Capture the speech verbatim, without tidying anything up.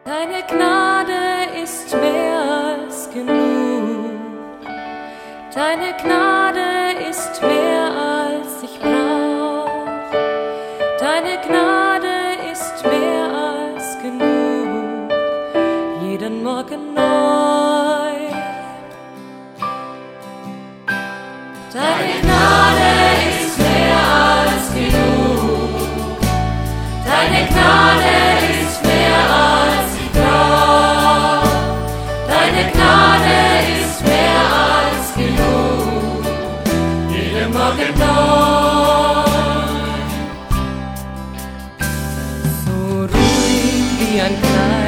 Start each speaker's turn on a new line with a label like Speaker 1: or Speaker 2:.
Speaker 1: Deine Gnade ist mehr als genug. Deine Gnade ist mehr als ich brauch. Deine Gnade ist mehr als genug. Jeden Morgen neu. Deine Gnade ist mehr als genug. Deine Gnade ist mehr als ich brauch. Deine Gnade ist mehr als genug. Jeden Morgen neu. So ruhig wie ein Kleid.